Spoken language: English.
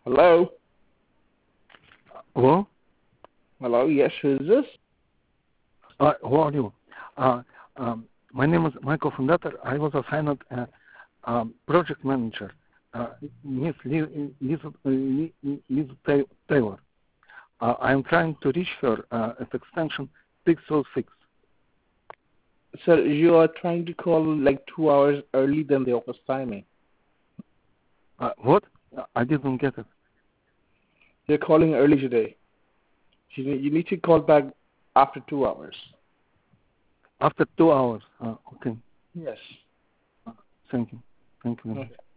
Hello? Hello? Hello, yes, who is this? Who are you? My name is Michael Fundator. I was assigned project manager, Miss Liz Taylor. I'm trying to reach her at extension 606. Sir, you are trying to call like 2 hours early than the office timing. What? I didn't get it. You're calling early today. You need to call back after 2 hours. After 2 hours. Okay. Yes. Thank you. Thank you very much. Okay.